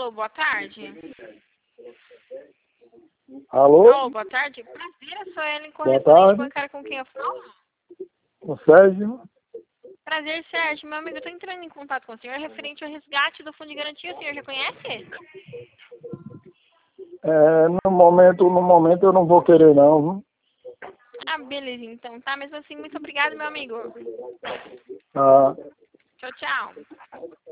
Alô, boa tarde. Alô? Alô, boa tarde. Prazer, eu sou Ellen, Boa correspondente tarde. bancária com quem eu falo. O Sérgio? Prazer, Sérgio. Meu amigo, eu tô entrando em contato com o senhor referente ao resgate do fundo de garantia. O senhor já conhece? No momento eu não vou querer não, viu? Ah, beleza, então. Tá, mesmo assim, muito obrigado, meu amigo. Ah. Tchau, tchau.